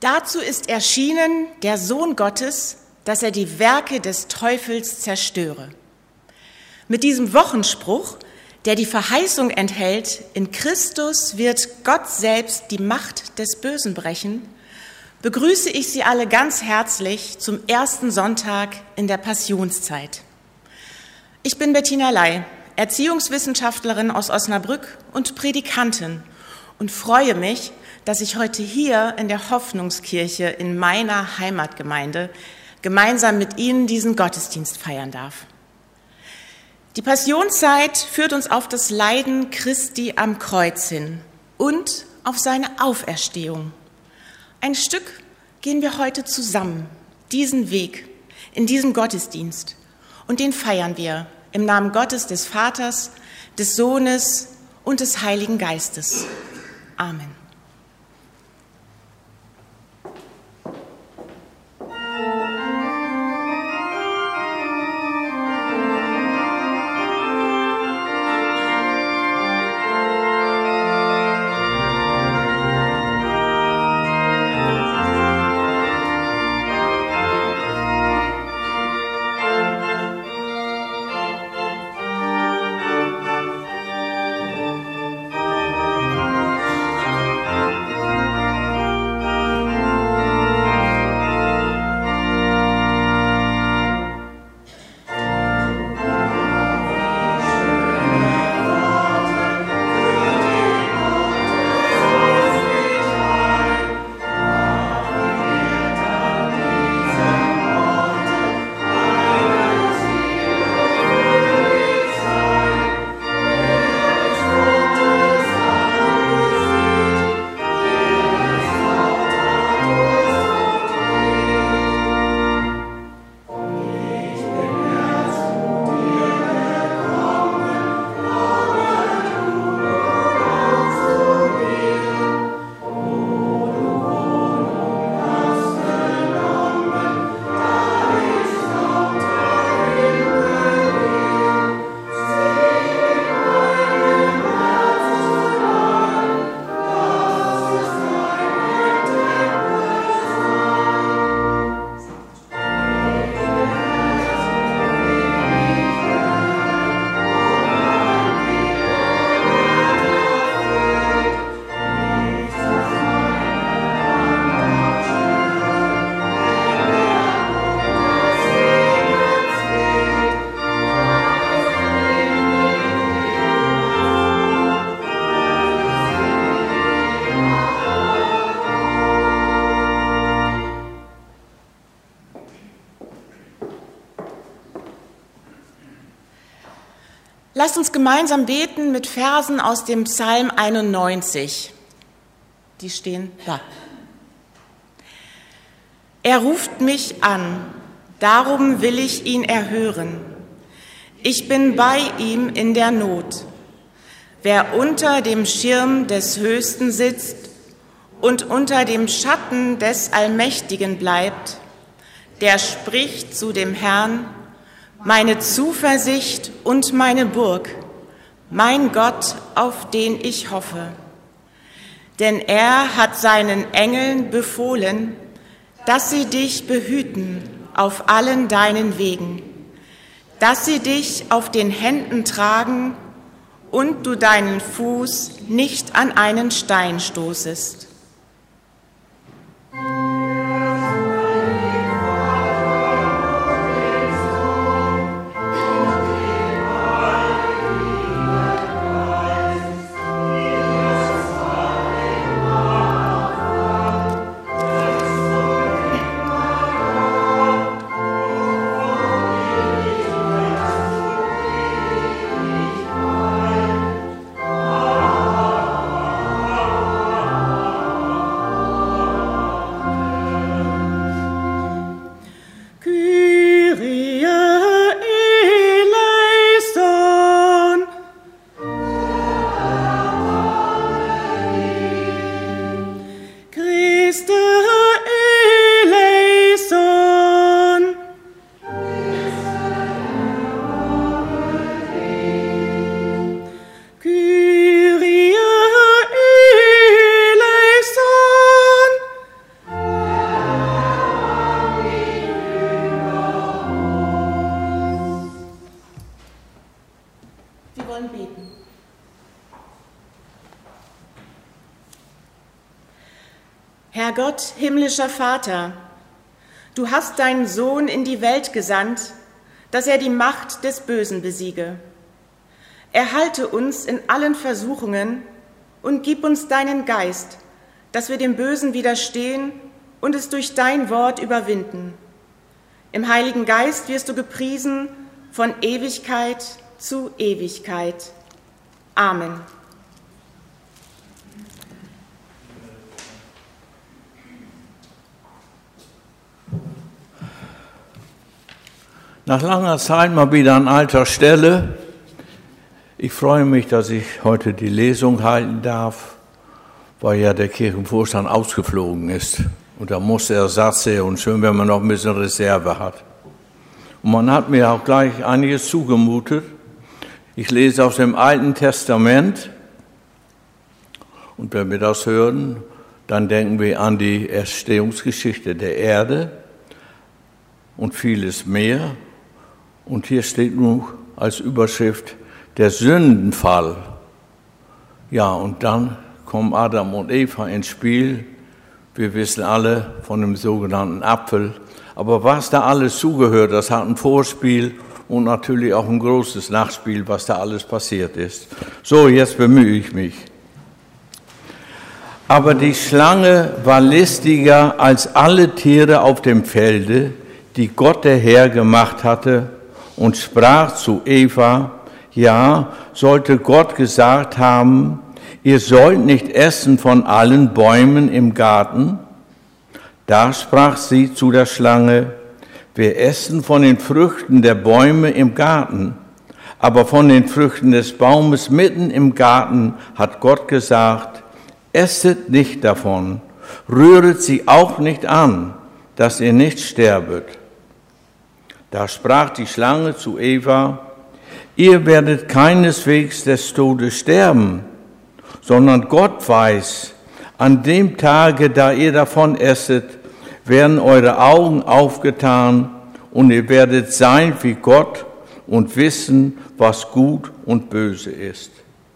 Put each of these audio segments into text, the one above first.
Dazu ist erschienen der Sohn Gottes, dass er die Werke des Teufels zerstöre. Mit diesem Wochenspruch, der die Verheißung enthält, in Christus wird Gott selbst die Macht des Bösen brechen, begrüße ich Sie alle ganz herzlich zum ersten Sonntag in der Passionszeit. Ich bin Bettina Ley, Erziehungswissenschaftlerin aus Osnabrück und Predikantin und freue mich, dass ich heute hier in der Hoffnungskirche in meiner Heimatgemeinde gemeinsam mit Ihnen diesen Gottesdienst feiern darf. Die Passionszeit führt uns auf das Leiden Christi am Kreuz hin und auf seine Auferstehung. Ein Stück gehen wir heute zusammen, diesen Weg, in diesem Gottesdienst. Und den feiern wir im Namen Gottes, des Vaters, des Sohnes und des Heiligen Geistes. Amen. Lasst uns gemeinsam beten mit Versen aus dem Psalm 91. Die stehen da. Er ruft mich an, darum will ich ihn erhören. Ich bin bei ihm in der Not. Wer unter dem Schirm des Höchsten sitzt und unter dem Schatten des Allmächtigen bleibt, der spricht zu dem Herrn: Meine Zuversicht und meine Burg, mein Gott, auf den ich hoffe. Denn er hat seinen Engeln befohlen, dass sie dich behüten auf allen deinen Wegen, dass sie dich auf den Händen tragen und du deinen Fuß nicht an einen Stein stoßest. Herr Gott, himmlischer Vater, du hast deinen Sohn in die Welt gesandt, dass er die Macht des Bösen besiege. Erhalte uns in allen Versuchungen und gib uns deinen Geist, dass wir dem Bösen widerstehen und es durch dein Wort überwinden. Im Heiligen Geist wirst du gepriesen von Ewigkeit zu Ewigkeit. Amen. Nach langer Zeit mal wieder an alter Stelle. Ich freue mich, dass ich heute die Lesung halten darf, weil ja der Kirchenvorstand ausgeflogen ist. Und da muss der Ersatz her und schön, wenn man noch ein bisschen Reserve hat. Und man hat mir auch gleich einiges zugemutet. Ich lese aus dem Alten Testament. Und wenn wir das hören, dann denken wir an die Entstehungsgeschichte der Erde und vieles mehr. Und hier steht nun als Überschrift der Sündenfall. Ja, und dann kommen Adam und Eva ins Spiel. Wir wissen alle von dem sogenannten Apfel. Aber was da alles zugehört, das hat ein Vorspiel und natürlich auch ein großes Nachspiel, was da alles passiert ist. So, jetzt bemühe ich mich. Aber die Schlange war listiger als alle Tiere auf dem Felde, die Gott der Herr gemacht hatte, und sprach zu Eva, ja, sollte Gott gesagt haben, ihr sollt nicht essen von allen Bäumen im Garten? Da sprach sie zu der Schlange, wir essen von den Früchten der Bäume im Garten, aber von den Früchten des Baumes mitten im Garten hat Gott gesagt, esset nicht davon, rühret sie auch nicht an, dass ihr nicht sterbet. Da sprach die Schlange zu Eva, ihr werdet keineswegs des Todes sterben, sondern Gott weiß, an dem Tage, da ihr davon esset, werden eure Augen aufgetan und ihr werdet sein wie Gott und wissen, was gut und böse ist.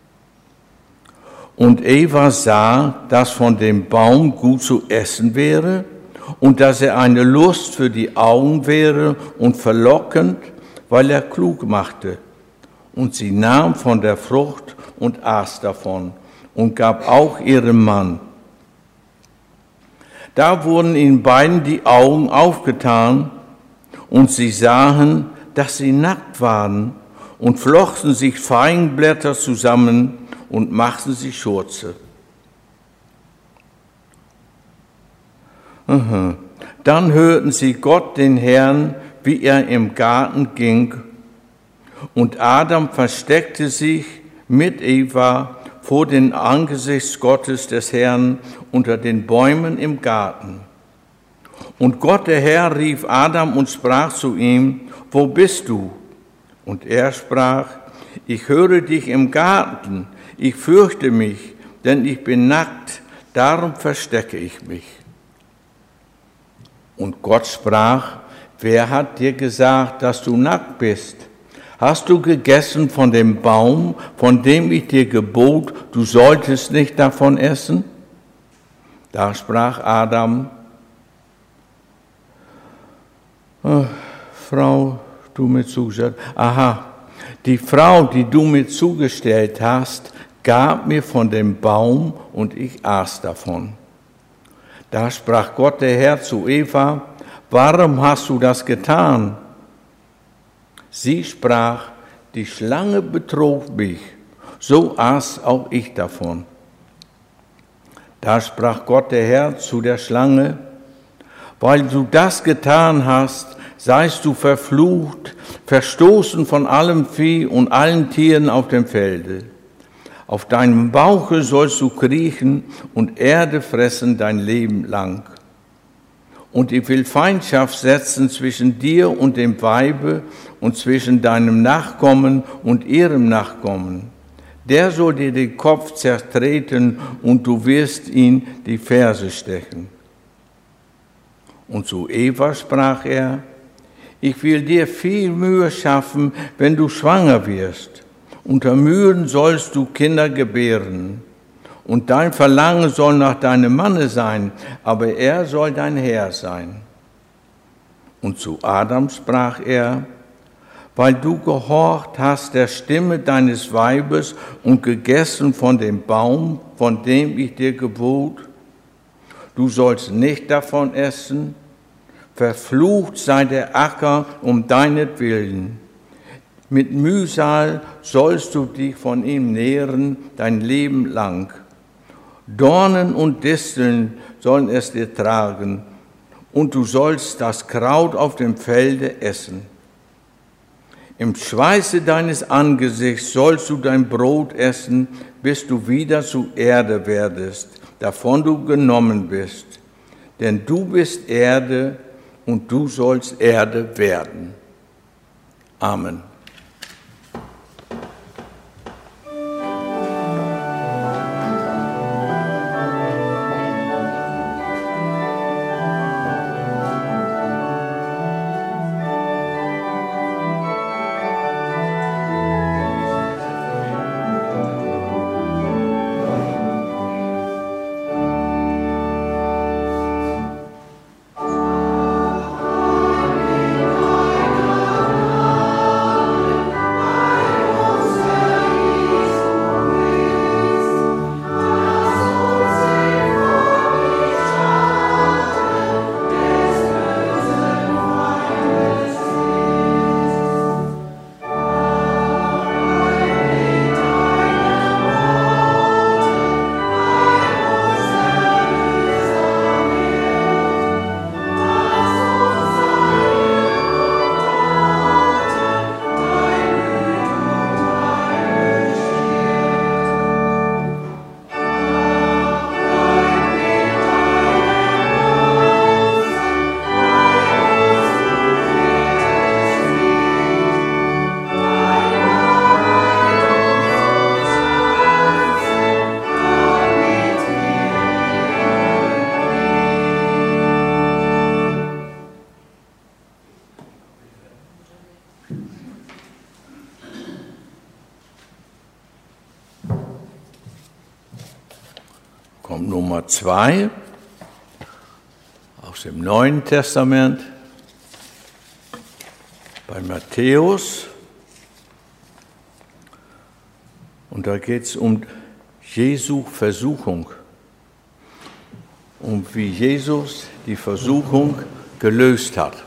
Und Eva sah, dass von dem Baum gut zu essen wäre und dass er eine Lust für die Augen wäre und verlockend, weil er klug machte. Und sie nahm von der Frucht und aß davon und gab auch ihrem Mann. Da wurden ihnen beiden die Augen aufgetan und sie sahen, dass sie nackt waren und flochten sich Feigenblätter zusammen und machten sich Schurze. Dann hörten sie Gott, den Herrn, wie er im Garten ging, und Adam versteckte sich mit Eva vor dem Angesicht Gottes des Herrn unter den Bäumen im Garten. Und Gott, der Herr, rief Adam und sprach zu ihm, wo bist du? Und er sprach, ich höre dich im Garten, ich fürchte mich, denn ich bin nackt, darum verstecke ich mich. Und Gott sprach, wer hat dir gesagt, dass du nackt bist? Hast du gegessen von dem Baum, von dem ich dir gebot, du solltest nicht davon essen? Da sprach Adam, Frau, du mir zugestellt, die Frau, die du mir zugestellt hast, gab mir von dem Baum und ich aß davon. Da sprach Gott der Herr zu Eva, warum hast du das getan? Sie sprach, die Schlange betrog mich, so aß auch ich davon. Da sprach Gott der Herr zu der Schlange, weil du das getan hast, seist du verflucht, verstoßen von allem Vieh und allen Tieren auf dem Felde. Auf deinem Bauche sollst du kriechen und Erde fressen dein Leben lang. Und ich will Feindschaft setzen zwischen dir und dem Weibe und zwischen deinem Nachkommen und ihrem Nachkommen. Der soll dir den Kopf zertreten und du wirst ihn die Ferse stechen. Und zu Eva sprach er, ich will dir viel Mühe schaffen, wenn du schwanger wirst. Unter Mühen sollst du Kinder gebären. und dein Verlangen soll nach deinem Manne sein, aber er soll dein Herr sein. Und zu Adam sprach er: Weil du gehorcht hast der Stimme deines Weibes und gegessen von dem Baum, von dem ich dir gebot, du sollst nicht davon essen, verflucht sei der Acker um deinetwillen. Mit Mühsal sollst du dich von ihm nähren dein Leben lang. Dornen und Disteln sollen es dir tragen, und du sollst das Kraut auf dem Felde essen. Im Schweiße deines Angesichts sollst du dein Brot essen, bis du wieder zu Erde werdest, davon du genommen bist. Denn du bist Erde, und du sollst Erde werden. Amen. Kommt Nummer 2 aus dem Neuen Testament bei Matthäus. Und da geht es um Jesu Versuchung, um wie Jesus die Versuchung gelöst hat.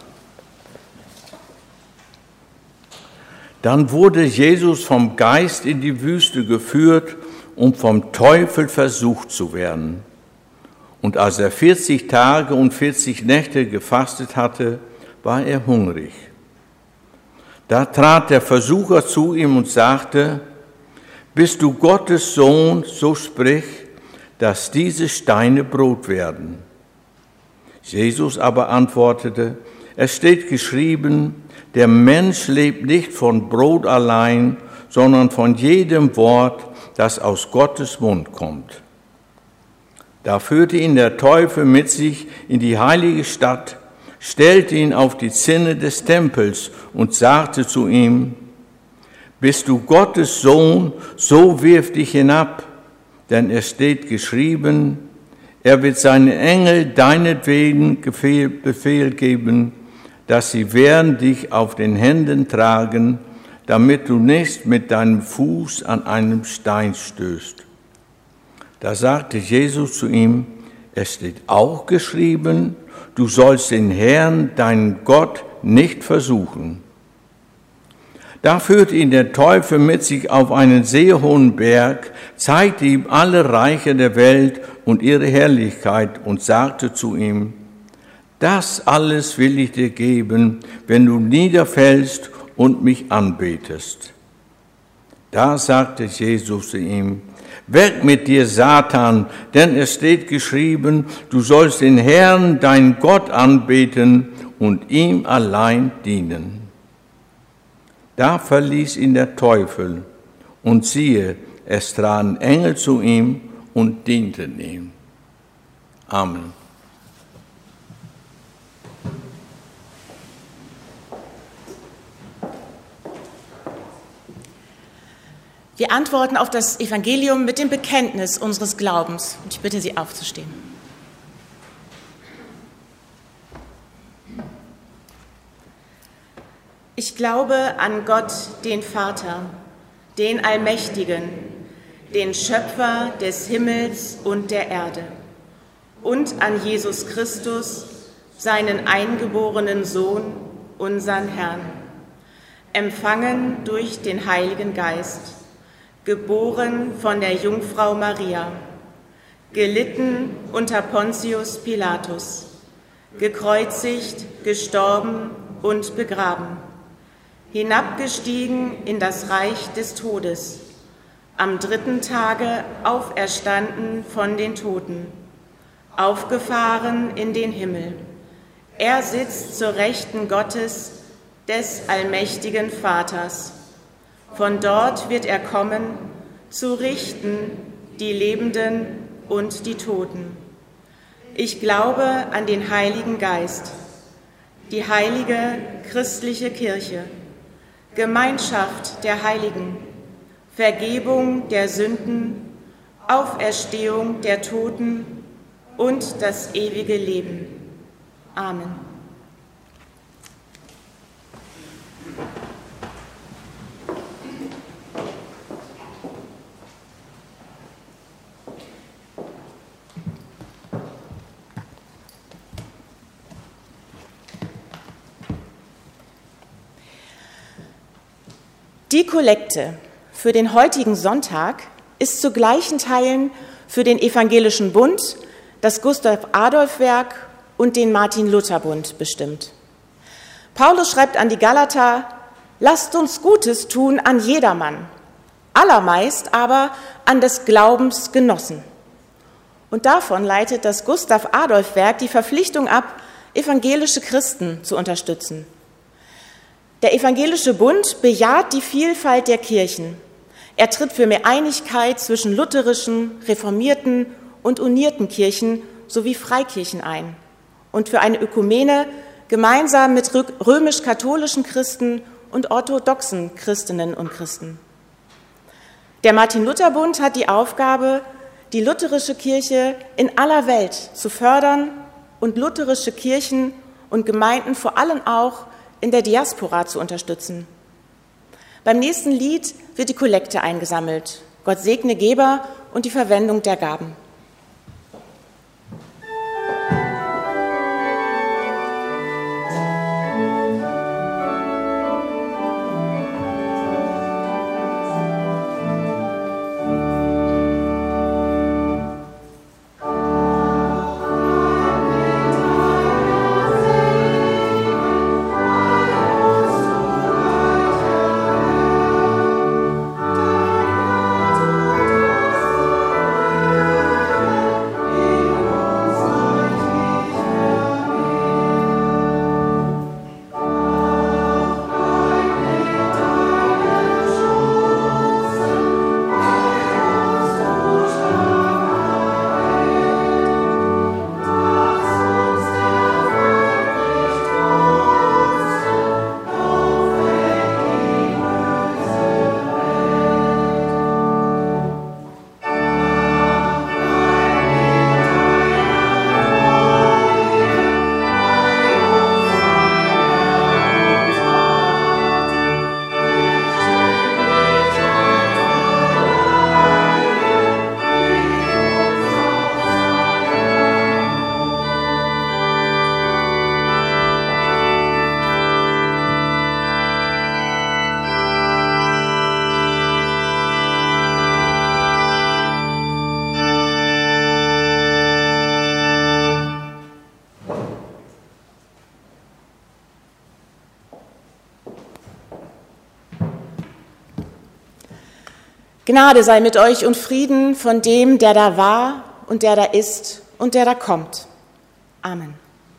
Dann wurde Jesus vom Geist in die Wüste geführt, um vom Teufel versucht zu werden. Und als er 40 Tage und 40 Nächte gefastet hatte, war er hungrig. Da trat der Versucher zu ihm und sagte: Bist du Gottes Sohn, so sprich, dass diese Steine Brot werden. Jesus aber antwortete: Es steht geschrieben, der Mensch lebt nicht von Brot allein, sondern von jedem Wort, das aus Gottes Mund kommt. Da führte ihn der Teufel mit sich in die heilige Stadt, stellte ihn auf die Zinne des Tempels und sagte zu ihm: Bist du Gottes Sohn, so wirf dich hinab, denn es steht geschrieben, er wird seinen Engel deinetwegen Befehl geben, dass sie werden dich auf den Händen tragen, damit du nicht mit deinem Fuß an einem Stein stößt. Da sagte Jesus zu ihm: Es steht auch geschrieben, du sollst den Herrn, deinen Gott, nicht versuchen. Da führte ihn der Teufel mit sich auf einen sehr hohen Berg, zeigte ihm alle Reiche der Welt und ihre Herrlichkeit und sagte zu ihm: Das alles will ich dir geben, wenn du niederfällst und mich anbetest. Da sagte Jesus zu ihm: Weg mit dir, Satan, denn es steht geschrieben, du sollst den Herrn, deinen Gott, anbeten und ihm allein dienen. Da verließ ihn der Teufel, und siehe, es traten Engel zu ihm und dienten ihm. Amen. Wir antworten auf das Evangelium mit dem Bekenntnis unseres Glaubens. Und ich bitte Sie aufzustehen. Ich glaube an Gott, den Vater, den Allmächtigen, den Schöpfer des Himmels und der Erde, und an Jesus Christus, seinen eingeborenen Sohn, unseren Herrn, empfangen durch den Heiligen Geist, geboren von der Jungfrau Maria, gelitten unter Pontius Pilatus, gekreuzigt, gestorben und begraben, hinabgestiegen in das Reich des Todes, am 3. Tage auferstanden von den Toten, aufgefahren in den Himmel. Er sitzt zur Rechten Gottes, des allmächtigen Vaters. Von dort wird er kommen, zu richten die Lebenden und die Toten. Ich glaube an den Heiligen Geist, die heilige christliche Kirche, Gemeinschaft der Heiligen, Vergebung der Sünden, Auferstehung der Toten und das ewige Leben. Amen. Die Kollekte für den heutigen Sonntag ist zu gleichen Teilen für den Evangelischen Bund, das Gustav-Adolf-Werk und den Martin-Luther-Bund bestimmt. Paulus schreibt an die Galater: Lasst uns Gutes tun an jedermann, allermeist aber an des Glaubens Genossen. Und davon leitet das Gustav-Adolf-Werk die Verpflichtung ab, evangelische Christen zu unterstützen. Der Evangelische Bund bejaht die Vielfalt der Kirchen. Er tritt für mehr Einigkeit zwischen lutherischen, reformierten und unierten Kirchen sowie Freikirchen ein und für eine Ökumene gemeinsam mit römisch-katholischen Christen und orthodoxen Christinnen und Christen. Der Martin-Luther-Bund hat die Aufgabe, die lutherische Kirche in aller Welt zu fördern und lutherische Kirchen und Gemeinden vor allem auch in der Diaspora zu unterstützen. Beim nächsten Lied wird die Kollekte eingesammelt. Gott segne Geber und die Verwendung der Gaben. Gnade sei mit euch und Frieden von dem, der da war und der da ist und der da kommt. Amen.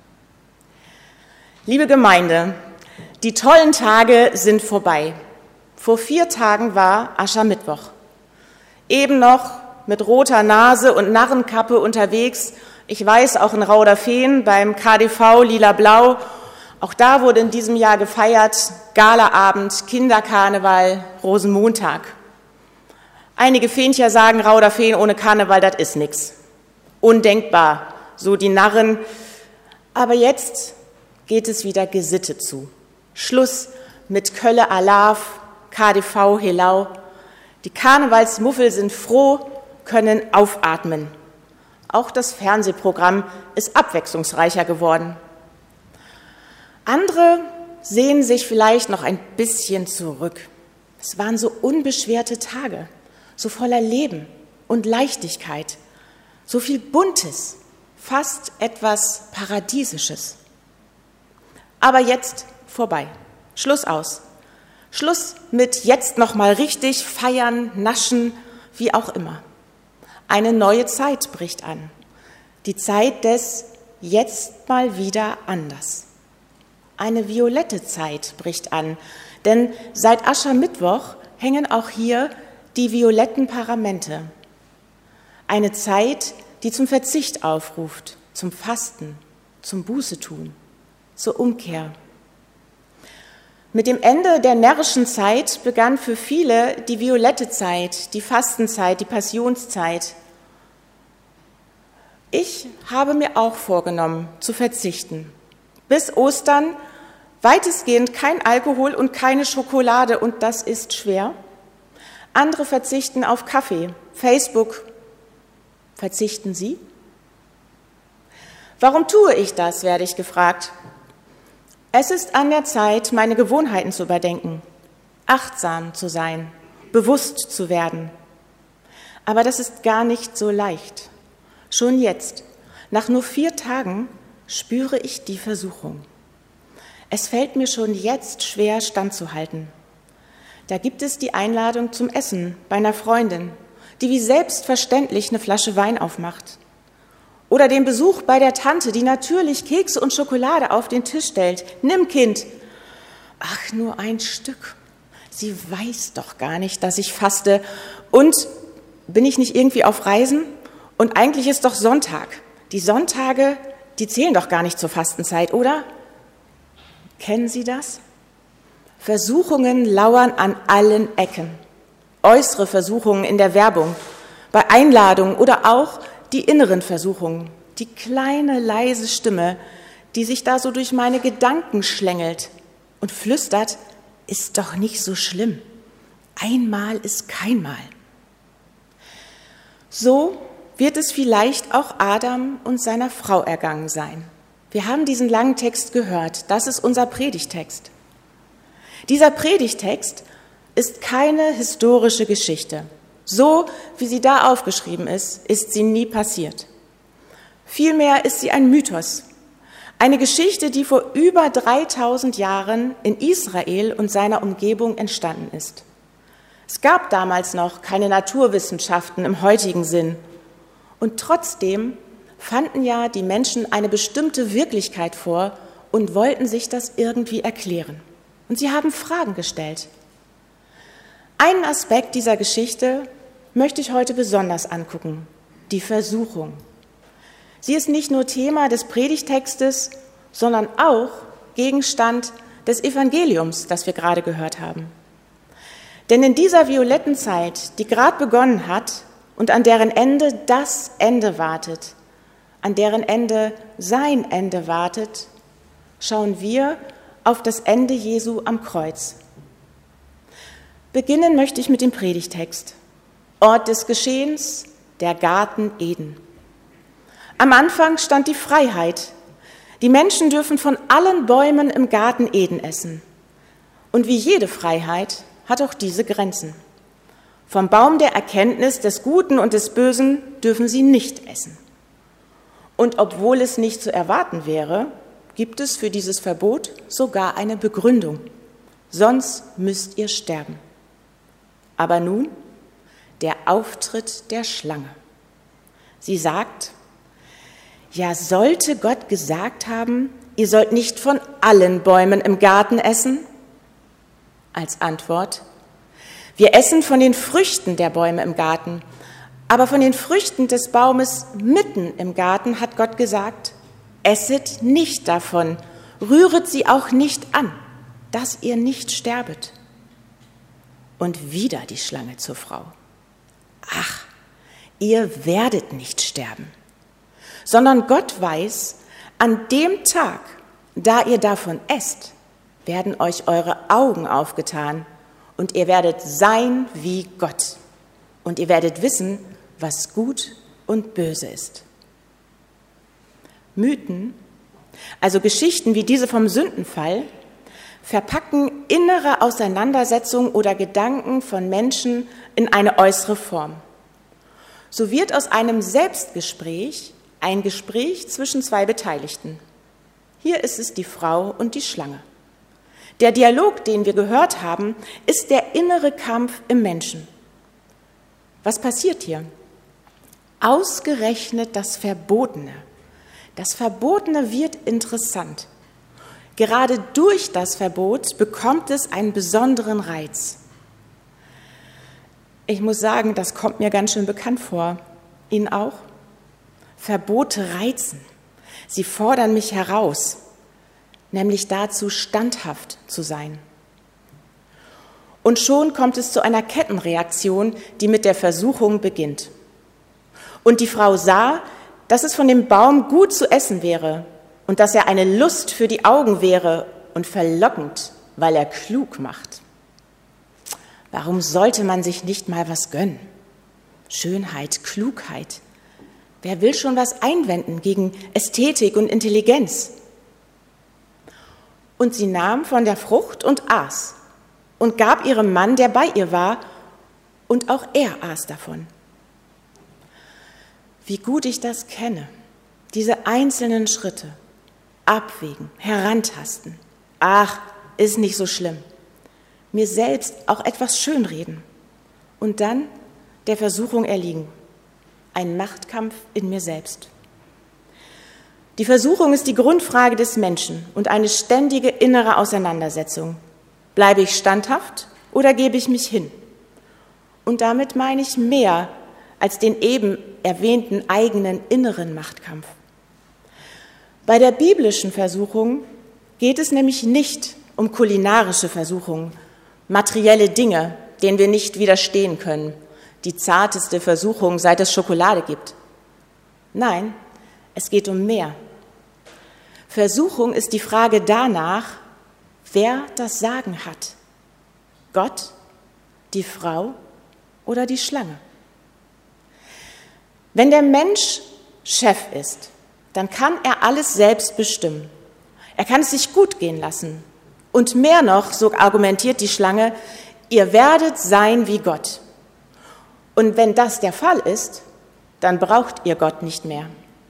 Liebe Gemeinde, die tollen Tage sind vorbei. Vor 4 Tagen war Aschermittwoch. Eben noch mit roter Nase und Narrenkappe unterwegs, ich weiß, auch in Rauderfehn beim KDV Lila-Blau. Auch da wurde in diesem Jahr gefeiert, Galaabend, Kinderkarneval, Rosenmontag. Einige Fähncher sagen, Rauderfeen ohne Karneval, das ist nix. Undenkbar, so die Narren. Aber jetzt geht es wieder gesittet zu. Schluss mit Kölle Alav, KDV Helau. Die Karnevalsmuffel sind froh, können aufatmen. Auch das Fernsehprogramm ist abwechslungsreicher geworden. Andere sehnen sich vielleicht noch ein bisschen zurück. Es waren so unbeschwerte Tage, so voller Leben und Leichtigkeit, so viel Buntes, fast etwas Paradiesisches. Aber jetzt vorbei. Schluss aus. Schluss mit jetzt noch mal richtig feiern, naschen, wie auch immer. Eine neue Zeit bricht an. Die Zeit des jetzt mal wieder anders. Eine violette Zeit bricht an, denn seit Aschermittwoch hängen auch hier die violetten Paramente. Eine Zeit, die zum Verzicht aufruft, zum Fasten, zum Bußetun, zur Umkehr. Mit dem Ende der närrischen Zeit begann für viele die violette Zeit, die Fastenzeit, die Passionszeit. Ich habe mir auch vorgenommen, zu verzichten. Bis Ostern weitestgehend kein Alkohol und keine Schokolade, und das ist schwer. Andere verzichten auf Kaffee, Facebook. Verzichten Sie? Warum tue ich das, werde ich gefragt. Es ist an der Zeit, meine Gewohnheiten zu überdenken, achtsam zu sein, bewusst zu werden. Aber das ist gar nicht so leicht. Schon jetzt, nach nur 4 Tagen, spüre ich die Versuchung. Es fällt mir schon jetzt schwer, standzuhalten. Da gibt es die Einladung zum Essen bei einer Freundin, die wie selbstverständlich eine Flasche Wein aufmacht. Oder den Besuch bei der Tante, die natürlich Kekse und Schokolade auf den Tisch stellt. Nimm, Kind. Ach, nur ein Stück. Sie weiß doch gar nicht, dass ich faste. Und bin ich nicht irgendwie auf Reisen? Und eigentlich ist doch Sonntag. Die Sonntage, die zählen doch gar nicht zur Fastenzeit, oder? Kennen Sie das? Versuchungen lauern an allen Ecken. Äußere Versuchungen in der Werbung, bei Einladungen oder auch die inneren Versuchungen, die kleine, leise Stimme, die sich da so durch meine Gedanken schlängelt und flüstert, ist doch nicht so schlimm. Einmal ist kein Mal. So wird es vielleicht auch Adam und seiner Frau ergangen sein. Wir haben diesen langen Text gehört. Das ist unser Predigtext. Dieser Predigtext ist keine historische Geschichte. So, wie sie da aufgeschrieben ist sie nie passiert. Vielmehr ist sie ein Mythos. Eine Geschichte, die vor über 3000 Jahren in Israel und seiner Umgebung entstanden ist. Es gab damals noch keine Naturwissenschaften im heutigen Sinn. Und trotzdem fanden ja die Menschen eine bestimmte Wirklichkeit vor und wollten sich das irgendwie erklären. Und sie haben Fragen gestellt. Einen Aspekt dieser Geschichte möchte ich heute besonders angucken, die Versuchung. Sie ist nicht nur Thema des Predigtextes, sondern auch Gegenstand des Evangeliums, das wir gerade gehört haben. Denn in dieser violetten Zeit, die gerade begonnen hat und an deren Ende das Ende wartet, an deren Ende sein Ende wartet, schauen wir auf das Ende Jesu am Kreuz. Beginnen möchte ich mit dem Predigtext. Ort des Geschehens, der Garten Eden. Am Anfang stand die Freiheit. Die Menschen dürfen von allen Bäumen im Garten Eden essen. Und wie jede Freiheit hat auch diese Grenzen. Vom Baum der Erkenntnis des Guten und des Bösen dürfen sie nicht essen. Und obwohl es nicht zu erwarten wäre, gibt es für dieses Verbot sogar eine Begründung. Sonst müsst ihr sterben. Aber nun der Auftritt der Schlange. Sie sagt, ja, sollte Gott gesagt haben, ihr sollt nicht von allen Bäumen im Garten essen? Als Antwort, wir essen von den Früchten der Bäume im Garten, aber von den Früchten des Baumes mitten im Garten hat Gott gesagt, esset nicht davon, rühret sie auch nicht an, dass ihr nicht sterbet. Und wieder die Schlange zur Frau. Ach, ihr werdet nicht sterben, sondern Gott weiß, an dem Tag, da ihr davon esst, werden euch eure Augen aufgetan und ihr werdet sein wie Gott und ihr werdet wissen, was gut und böse ist. Mythen, also Geschichten wie diese vom Sündenfall, verpacken innere Auseinandersetzungen oder Gedanken von Menschen in eine äußere Form. So wird aus einem Selbstgespräch ein Gespräch zwischen zwei Beteiligten. Hier ist es die Frau und die Schlange. Der Dialog, den wir gehört haben, ist der innere Kampf im Menschen. Was passiert hier? Ausgerechnet das Verbotene. Das Verbotene wird interessant. Gerade durch das Verbot bekommt es einen besonderen Reiz. Ich muss sagen, das kommt mir ganz schön bekannt vor. Ihnen auch? Verbote reizen. Sie fordern mich heraus, nämlich dazu, standhaft zu sein. Und schon kommt es zu einer Kettenreaktion, die mit der Versuchung beginnt. Und die Frau sah, dass es von dem Baum gut zu essen wäre und dass er eine Lust für die Augen wäre und verlockend, weil er klug macht. Warum sollte man sich nicht mal was gönnen? Schönheit, Klugheit. Wer will schon was einwenden gegen Ästhetik und Intelligenz? Und sie nahm von der Frucht und aß und gab ihrem Mann, der bei ihr war, und auch er aß davon. Wie gut ich das kenne, diese einzelnen Schritte, abwägen, herantasten. Ach, ist nicht so schlimm. Mir selbst auch etwas schönreden und dann der Versuchung erliegen. Ein Machtkampf in mir selbst. Die Versuchung ist die Grundfrage des Menschen und eine ständige innere Auseinandersetzung. Bleibe ich standhaft oder gebe ich mich hin? Und damit meine ich mehr als den eben erwähnten eigenen inneren Machtkampf. Bei der biblischen Versuchung geht es nämlich nicht um kulinarische Versuchungen, materielle Dinge, denen wir nicht widerstehen können, die zarteste Versuchung, seit es Schokolade gibt. Nein, es geht um mehr. Versuchung ist die Frage danach, wer das Sagen hat. Gott, die Frau oder die Schlange. Wenn der Mensch Chef ist, dann kann er alles selbst bestimmen. Er kann es sich gut gehen lassen. Und mehr noch, so argumentiert die Schlange, ihr werdet sein wie Gott. Und wenn das der Fall ist, dann braucht ihr Gott nicht mehr.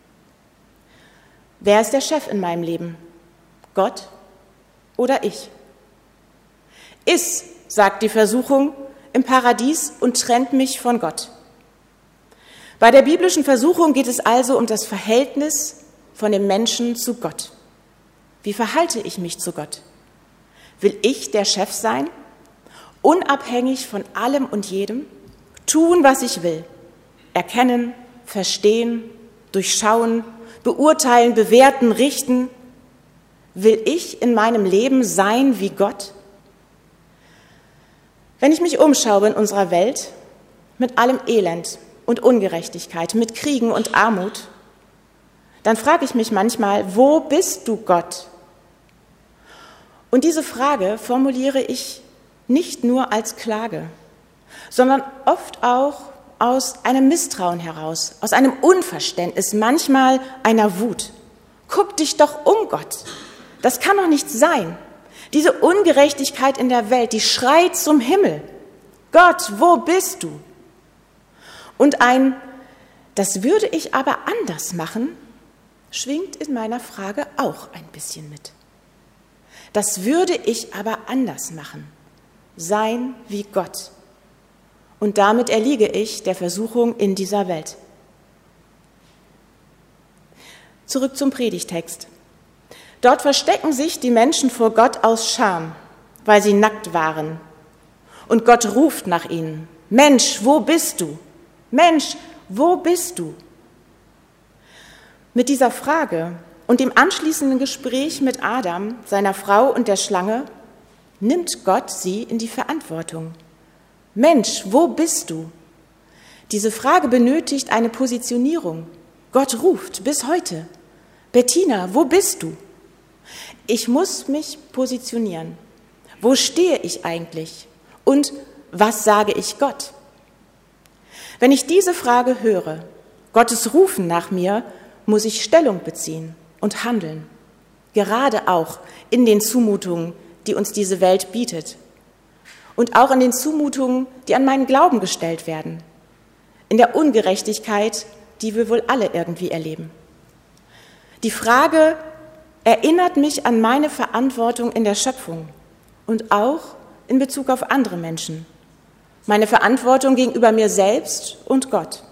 Wer ist der Chef in meinem Leben? Gott oder ich? Iss, sagt die Versuchung, im Paradies und trennt mich von Gott. Bei der biblischen Versuchung geht es also um das Verhältnis von dem Menschen zu Gott. Wie verhalte ich mich zu Gott? Will ich der Chef sein, unabhängig von allem und jedem, tun, was ich will, erkennen, verstehen, durchschauen, beurteilen, bewerten, richten? Will ich in meinem Leben sein wie Gott? Wenn ich mich umschaue in unserer Welt, mit allem Elend und Ungerechtigkeit, mit Kriegen und Armut, dann frage ich mich manchmal, wo bist du, Gott? Und diese Frage formuliere ich nicht nur als Klage, sondern oft auch aus einem Misstrauen heraus, aus einem Unverständnis, manchmal einer Wut. Guck dich doch um, Gott. Das kann doch nicht sein. Diese Ungerechtigkeit in der Welt, die schreit zum Himmel. Gott, wo bist du? Und ein, das würde ich aber anders machen, schwingt in meiner Frage auch ein bisschen mit. Das würde ich aber anders machen, sein wie Gott. Und damit erliege ich der Versuchung in dieser Welt. Zurück zum Predigtext. Dort verstecken sich die Menschen vor Gott aus Scham, weil sie nackt waren. Und Gott ruft nach ihnen, Mensch, wo bist du? Mensch, wo bist du? Mit dieser Frage und dem anschließenden Gespräch mit Adam, seiner Frau und der Schlange, nimmt Gott sie in die Verantwortung. Mensch, wo bist du? Diese Frage benötigt eine Positionierung. Gott ruft bis heute. Bettina, wo bist du? Ich muss mich positionieren. Wo stehe ich eigentlich? Und was sage ich Gott? Wenn ich diese Frage höre, Gottes Rufen nach mir, muss ich Stellung beziehen und handeln. Gerade auch in den Zumutungen, die uns diese Welt bietet. Und auch in den Zumutungen, die an meinen Glauben gestellt werden. In der Ungerechtigkeit, die wir wohl alle irgendwie erleben. Die Frage erinnert mich an meine Verantwortung in der Schöpfung und auch in Bezug auf andere Menschen. Meine Verantwortung gegenüber mir selbst und Gott.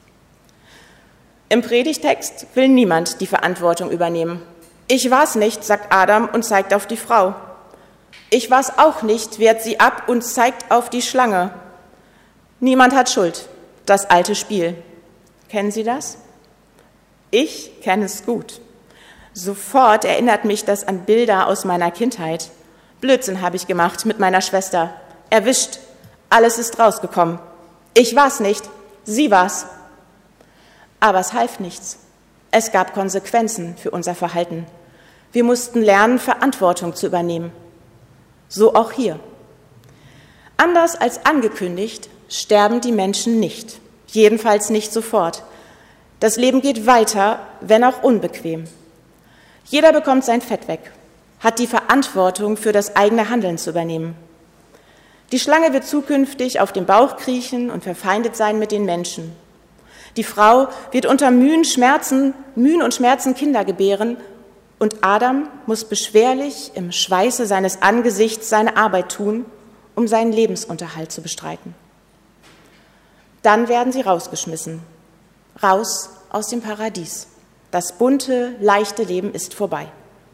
Im Predigtext will niemand die Verantwortung übernehmen. Ich war's nicht, sagt Adam und zeigt auf die Frau. Ich war's auch nicht, wehrt sie ab und zeigt auf die Schlange. Niemand hat Schuld, das alte Spiel. Kennen Sie das? Ich kenne es gut. Sofort erinnert mich das an Bilder aus meiner Kindheit. Blödsinn habe ich gemacht mit meiner Schwester. Erwischt. Alles ist rausgekommen. Ich war's nicht, sie war's. Aber es half nichts. Es gab Konsequenzen für unser Verhalten. Wir mussten lernen, Verantwortung zu übernehmen. So auch hier. Anders als angekündigt, sterben die Menschen nicht. Jedenfalls nicht sofort. Das Leben geht weiter, wenn auch unbequem. Jeder bekommt sein Fett weg, hat die Verantwortung für das eigene Handeln zu übernehmen. Die Schlange wird zukünftig auf dem Bauch kriechen und verfeindet sein mit den Menschen. Die Frau wird unter Mühen und Schmerzen Kinder gebären und Adam muss beschwerlich im Schweiße seines Angesichts seine Arbeit tun, um seinen Lebensunterhalt zu bestreiten. Dann werden sie rausgeschmissen, raus aus dem Paradies. Das bunte, leichte Leben ist vorbei.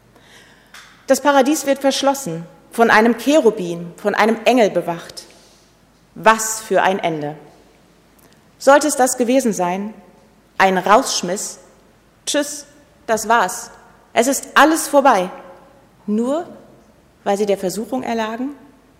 Das Paradies wird verschlossen, von einem Cherubin, von einem Engel bewacht. Was für ein Ende! Sollte es das gewesen sein? Ein Rausschmiss? Tschüss, das war's. Es ist alles vorbei. Nur, weil sie der Versuchung erlagen?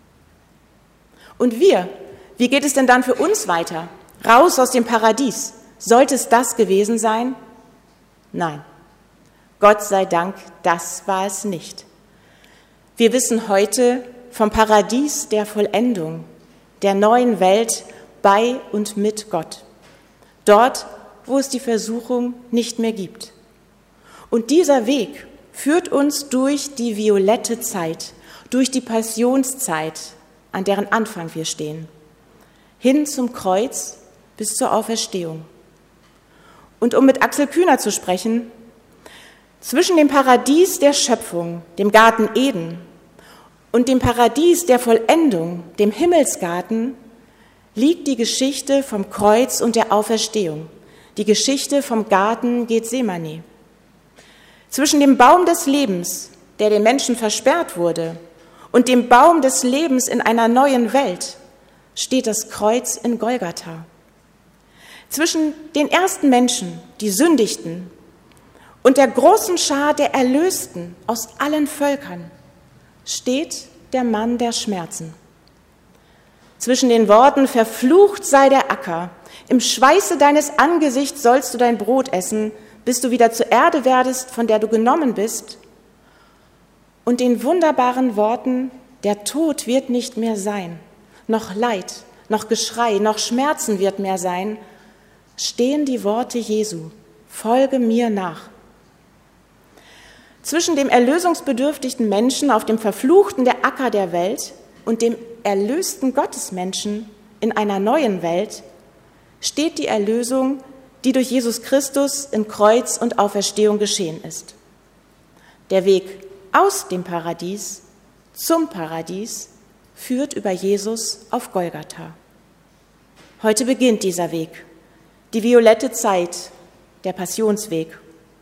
Und wir? Wie geht es denn dann für uns weiter? Raus aus dem Paradies. Sollte es das gewesen sein? Nein. Gott sei Dank, das war es nicht. Wir wissen heute vom Paradies der Vollendung, der neuen Welt bei und mit Gott. Dort, wo es die Versuchung nicht mehr gibt. Und dieser Weg führt uns durch die violette Zeit, durch die Passionszeit, an deren Anfang wir stehen, hin zum Kreuz bis zur Auferstehung. Und um mit Axel Kühner zu sprechen, zwischen dem Paradies der Schöpfung, dem Garten Eden, und dem Paradies der Vollendung, dem Himmelsgarten, liegt die Geschichte vom Kreuz und der Auferstehung, die Geschichte vom Garten Gethsemane. Zwischen dem Baum des Lebens, der den Menschen versperrt wurde, und dem Baum des Lebens in einer neuen Welt steht das Kreuz in Golgatha. Zwischen den ersten Menschen, die sündigten, und der großen Schar der Erlösten aus allen Völkern steht der Mann der Schmerzen. Zwischen den Worten, verflucht sei der Acker, im Schweiße deines Angesichts sollst du dein Brot essen, bis du wieder zur Erde werdest, von der du genommen bist, und den wunderbaren Worten, der Tod wird nicht mehr sein, noch Leid, noch Geschrei, noch Schmerzen wird mehr sein, stehen die Worte Jesu, folge mir nach. Zwischen dem erlösungsbedürftigen Menschen auf dem verfluchten der Acker der Welt und dem erlösten Gottesmenschen in einer neuen Welt steht die Erlösung, die durch Jesus Christus in Kreuz und Auferstehung geschehen ist. Der Weg aus dem Paradies zum Paradies führt über Jesus auf Golgatha. Heute beginnt dieser Weg, die violette Zeit, der Passionsweg.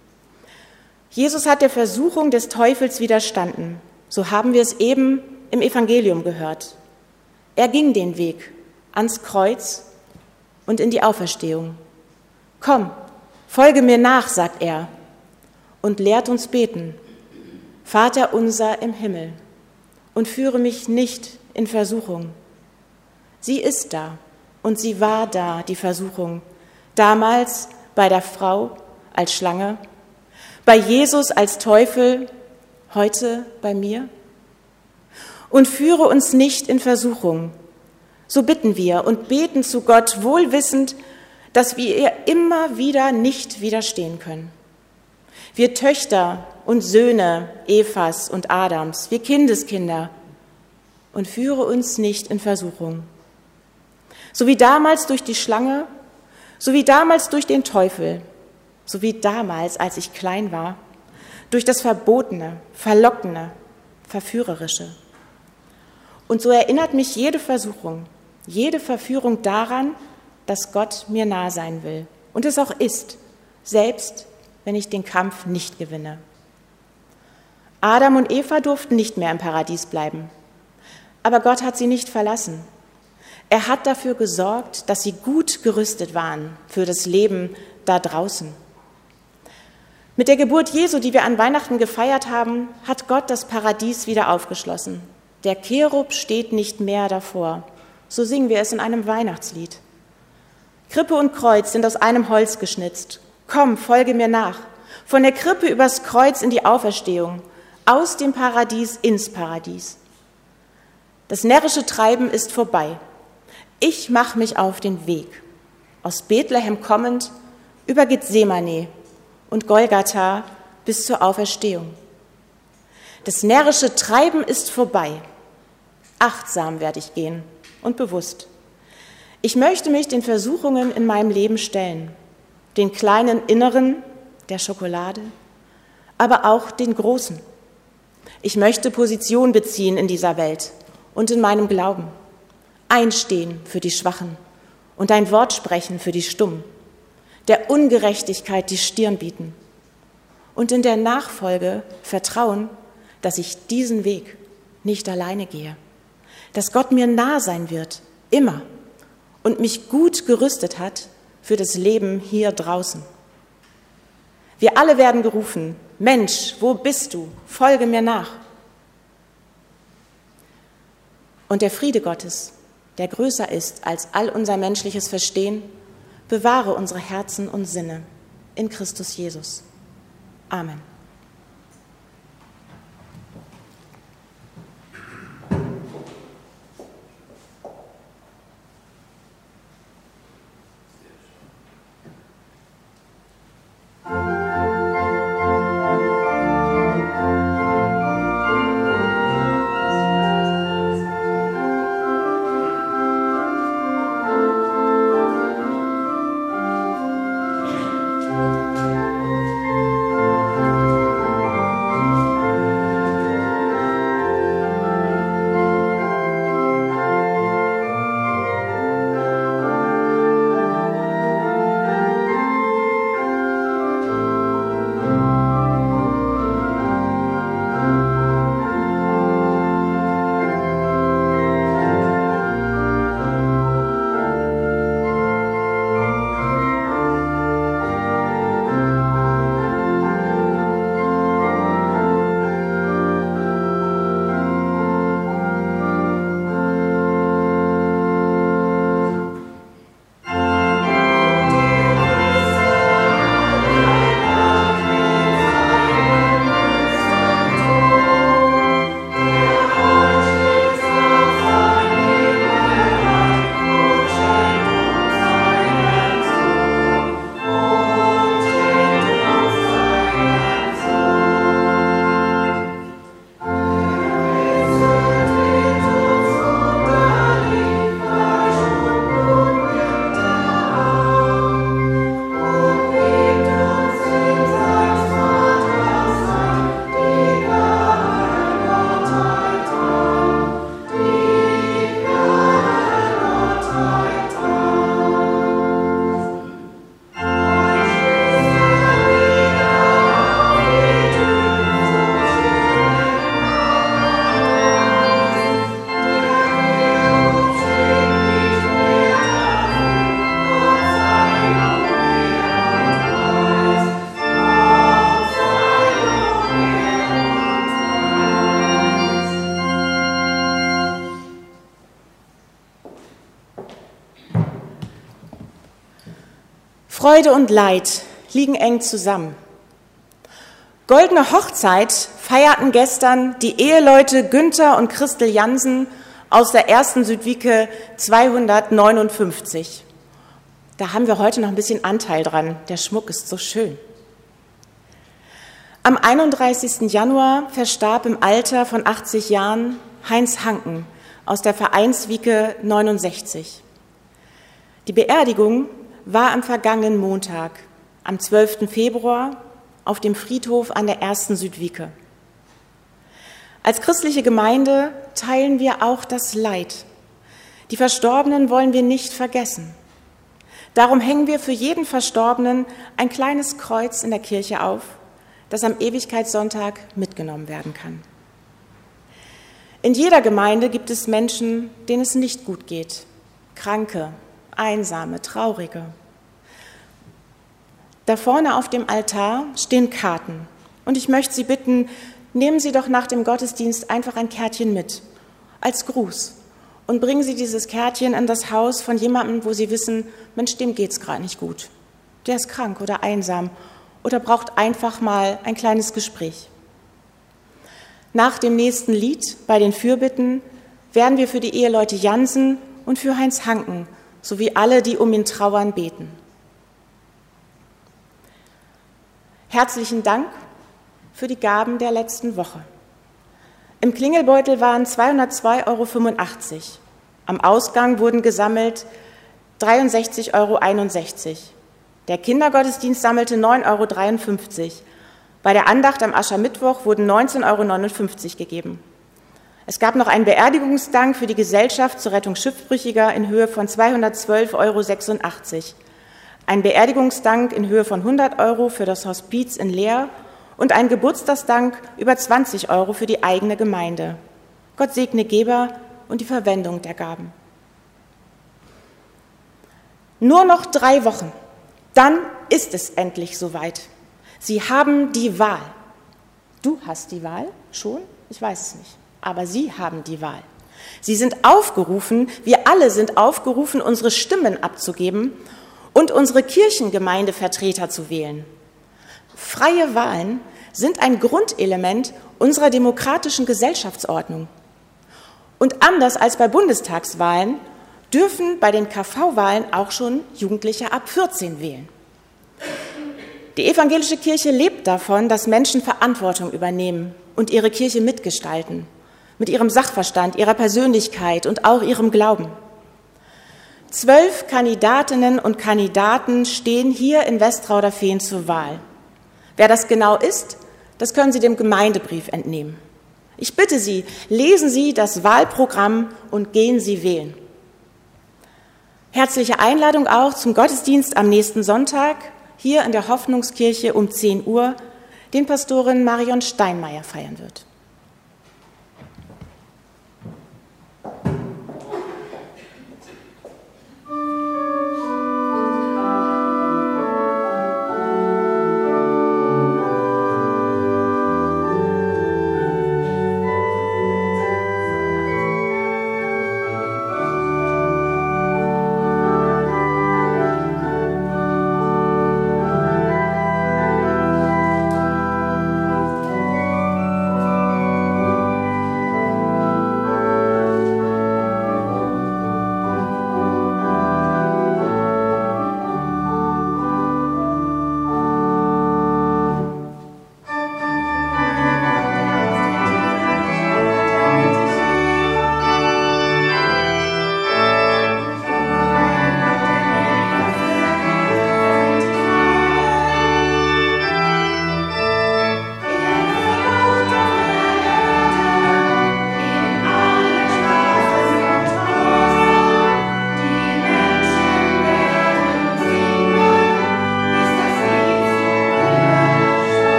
Jesus hat der Versuchung des Teufels widerstanden. So haben wir es eben im Evangelium gehört. Er ging den Weg ans Kreuz und in die Auferstehung. Komm, folge mir nach, sagt er, und lehrt uns beten. Vater unser im Himmel, und führe mich nicht in Versuchung. Sie ist da, Und sie war da, die Versuchung, damals bei der Frau als Schlange, bei Jesus als Teufel, heute bei mir. Und führe uns nicht in Versuchung. So bitten wir und beten zu Gott, wohl wissend, dass wir ihr immer wieder nicht widerstehen können. Wir Töchter und Söhne Evas und Adams, wir Kindeskinder, und führe uns nicht in Versuchung. So wie damals durch die Schlange, so wie damals durch den Teufel, so wie damals, als ich klein war, durch das Verbotene, Verlockene, Verführerische. Und so erinnert mich jede Versuchung, jede Verführung daran, dass Gott mir nah sein will und es auch ist, selbst wenn ich den Kampf nicht gewinne. Adam und Eva durften nicht mehr im Paradies bleiben, aber Gott hat sie nicht verlassen. Er hat dafür gesorgt, dass sie gut gerüstet waren für das Leben da draußen. Mit der Geburt Jesu, die wir an Weihnachten gefeiert haben, hat Gott das Paradies wieder aufgeschlossen. Der Cherub steht nicht mehr davor. So singen wir es in einem Weihnachtslied. Krippe und Kreuz sind aus einem Holz geschnitzt. Komm, folge mir nach. Von der Krippe übers Kreuz in die Auferstehung. Aus dem Paradies ins Paradies. Das närrische Treiben ist vorbei. Ich mache mich auf den Weg. Aus Bethlehem kommend über Gethsemane und Golgatha bis zur Auferstehung. Das närrische Treiben ist vorbei. Achtsam werde ich gehen und bewusst. Ich möchte mich den Versuchungen in meinem Leben stellen, den kleinen Inneren der Schokolade, aber auch den großen. Ich möchte Position beziehen in dieser Welt und in meinem Glauben, einstehen für die Schwachen und ein Wort sprechen für die Stummen, der Ungerechtigkeit die Stirn bieten und in der Nachfolge vertrauen, dass ich diesen Weg nicht alleine gehe, dass Gott mir nah sein wird, immer, und mich gut gerüstet hat für das Leben hier draußen. Wir alle werden gerufen, Mensch, wo bist du? Folge mir nach. Und der Friede Gottes, der größer ist als all unser menschliches Verstehen, bewahre unsere Herzen und Sinne in Christus Jesus. Amen. Freude und Leid liegen eng zusammen. Goldene Hochzeit feierten gestern die Eheleute Günther und Christel Jansen aus der ersten Südwicke 259. Da haben wir heute noch ein bisschen Anteil dran. Der Schmuck ist so schön. Am 31. Januar verstarb im Alter von 80 Jahren Heinz Hanken aus der Vereinswicke 69. Die Beerdigung war am vergangenen Montag, am 12. Februar, auf dem Friedhof an der ersten Südwicke. Als christliche Gemeinde teilen wir auch das Leid. Die Verstorbenen wollen wir nicht vergessen. Darum hängen wir für jeden Verstorbenen ein kleines Kreuz in der Kirche auf, das am Ewigkeitssonntag mitgenommen werden kann. In jeder Gemeinde gibt es Menschen, denen es nicht gut geht. Kranke, Einsame, Traurige. Da vorne auf dem Altar stehen Karten. Und ich möchte Sie bitten, nehmen Sie doch nach dem Gottesdienst einfach ein Kärtchen mit, als Gruß. Und bringen Sie dieses Kärtchen in das Haus von jemandem, wo Sie wissen, Mensch, dem geht's gerade nicht gut. Der ist krank oder einsam oder braucht einfach mal ein kleines Gespräch. Nach dem nächsten Lied bei den Fürbitten werden wir für die Eheleute Jansen und für Heinz Hanken sowie alle, die um ihn trauern, beten. Herzlichen Dank für die Gaben der letzten Woche. Im Klingelbeutel waren 202,85 €. Am Ausgang wurden gesammelt 63,61 €. Der Kindergottesdienst sammelte 9,53 €. Bei der Andacht am Aschermittwoch wurden 19,59 € gegeben. Es gab noch einen Beerdigungsdank für die Gesellschaft zur Rettung Schiffbrüchiger in Höhe von 212,86 €. Ein Beerdigungsdank in Höhe von 100 € für das Hospiz in Leer und ein Geburtstagsdank über 20 € für die eigene Gemeinde. Gott segne Geber und die Verwendung der Gaben. Nur noch 3 Wochen, dann ist es endlich soweit. Sie haben die Wahl. Du hast die Wahl? Schon? Ich weiß es nicht. Aber Sie haben die Wahl. Sie sind aufgerufen, wir alle sind aufgerufen, unsere Stimmen abzugeben und unsere Kirchengemeindevertreter zu wählen. Freie Wahlen sind ein Grundelement unserer demokratischen Gesellschaftsordnung. Und anders als bei Bundestagswahlen dürfen bei den KV-Wahlen auch schon Jugendliche ab 14 wählen. Die evangelische Kirche lebt davon, dass Menschen Verantwortung übernehmen und ihre Kirche mitgestalten, mit ihrem Sachverstand, ihrer Persönlichkeit und auch ihrem Glauben. 12 Kandidatinnen und Kandidaten stehen hier in Westrauderfehn zur Wahl. Wer das genau ist, das können Sie dem Gemeindebrief entnehmen. Ich bitte Sie, lesen Sie das Wahlprogramm und gehen Sie wählen. Herzliche Einladung auch zum Gottesdienst am nächsten Sonntag, hier in der Hoffnungskirche um 10 Uhr, den Pastorin Marion Steinmeier feiern wird.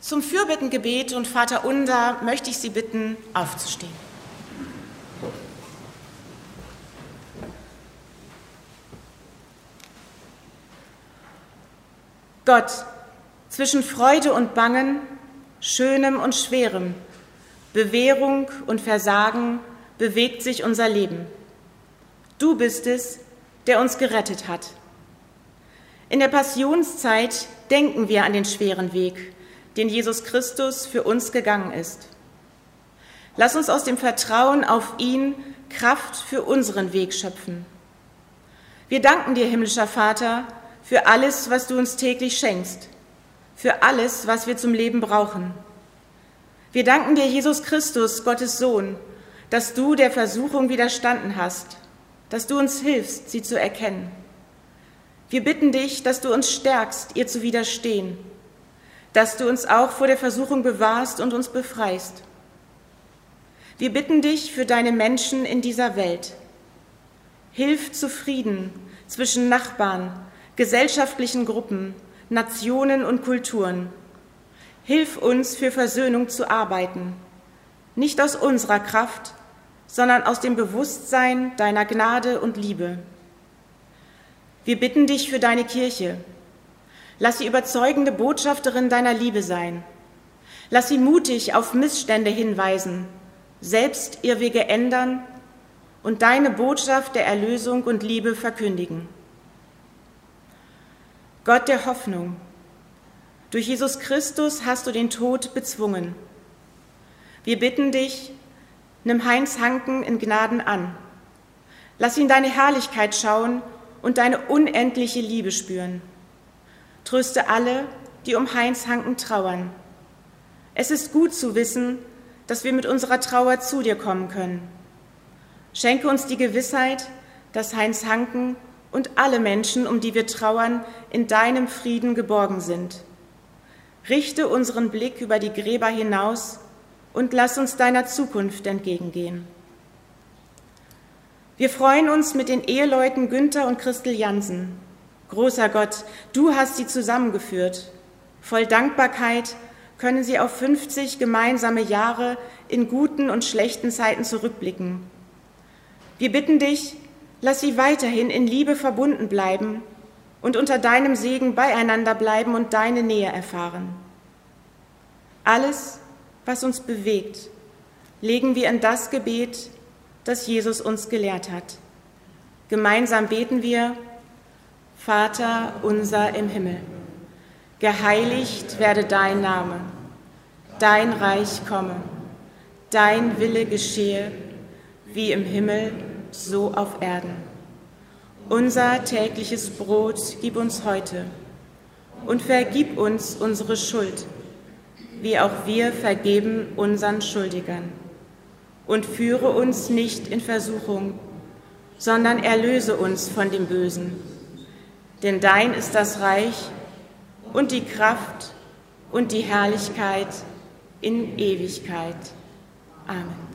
Zum Fürbittengebet und Vaterunser möchte ich Sie bitten, aufzustehen. Gott, zwischen Freude und Bangen, Schönem und Schwerem, Bewährung und Versagen bewegt sich unser Leben. Du bist es, der uns gerettet hat. In der Passionszeit denken wir an den schweren Weg, den Jesus Christus für uns gegangen ist. Lass uns aus dem Vertrauen auf ihn Kraft für unseren Weg schöpfen. Wir danken dir, himmlischer Vater, für alles, was du uns täglich schenkst, für alles, was wir zum Leben brauchen. Wir danken dir, Jesus Christus, Gottes Sohn, dass du der Versuchung widerstanden hast, dass du uns hilfst, sie zu erkennen. Wir bitten dich, dass du uns stärkst, ihr zu widerstehen, dass du uns auch vor der Versuchung bewahrst und uns befreist. Wir bitten dich für deine Menschen in dieser Welt. Hilf zu Frieden zwischen Nachbarn, gesellschaftlichen Gruppen, Nationen und Kulturen. Hilf uns, für Versöhnung zu arbeiten, nicht aus unserer Kraft, sondern aus dem Bewusstsein deiner Gnade und Liebe. Wir bitten dich für deine Kirche. Lass sie überzeugende Botschafterin deiner Liebe sein. Lass sie mutig auf Missstände hinweisen, selbst Irrwege ändern und deine Botschaft der Erlösung und Liebe verkündigen. Gott der Hoffnung, durch Jesus Christus hast du den Tod bezwungen. Wir bitten dich, nimm Heinz Hanken in Gnaden an. Lass ihn deine Herrlichkeit schauen und deine unendliche Liebe spüren. Tröste alle, die um Heinz Hanken trauern. Es ist gut zu wissen, dass wir mit unserer Trauer zu dir kommen können. Schenke uns die Gewissheit, dass Heinz Hanken und alle Menschen, um die wir trauern, in deinem Frieden geborgen sind. Richte unseren Blick über die Gräber hinaus und lass uns deiner Zukunft entgegengehen. Wir freuen uns mit den Eheleuten Günther und Christel Jansen. Großer Gott, du hast sie zusammengeführt. Voll Dankbarkeit können sie auf 50 gemeinsame Jahre in guten und schlechten Zeiten zurückblicken. Wir bitten dich, lass sie weiterhin in Liebe verbunden bleiben und unter deinem Segen beieinander bleiben und deine Nähe erfahren. Alles, was uns bewegt, legen wir in das Gebet, das Jesus uns gelehrt hat. Gemeinsam beten wir: Vater unser im Himmel, geheiligt werde dein Name, dein Reich komme, dein Wille geschehe, wie im Himmel, so auf Erden. Unser tägliches Brot gib uns heute und vergib uns unsere Schuld, wie auch wir vergeben unseren Schuldigern. Und führe uns nicht in Versuchung, sondern erlöse uns von dem Bösen. Denn dein ist das Reich und die Kraft und die Herrlichkeit in Ewigkeit. Amen.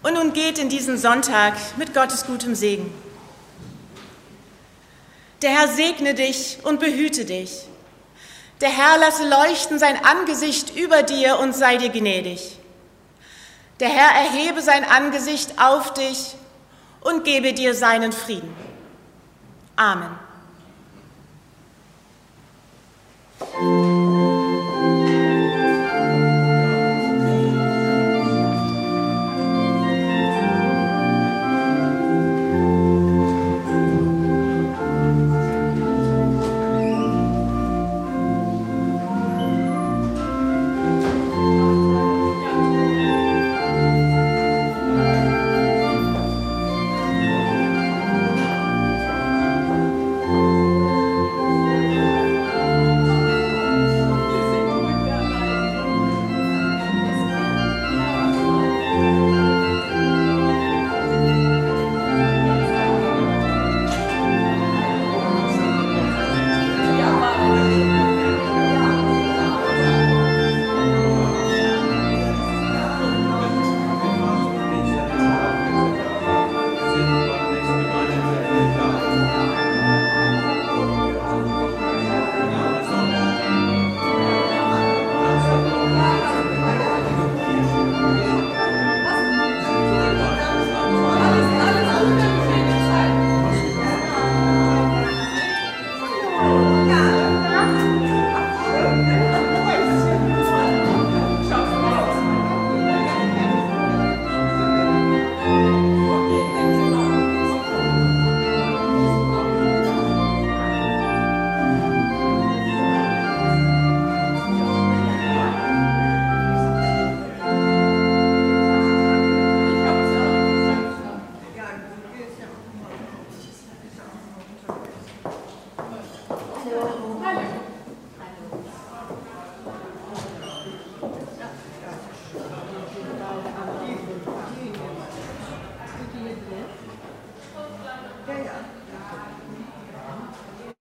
Und nun geht in diesen Sonntag mit Gottes gutem Segen. Der Herr segne dich und behüte dich. Der Herr lasse leuchten sein Angesicht über dir und sei dir gnädig. Der Herr erhebe sein Angesicht auf dich und gebe dir seinen Frieden. Amen.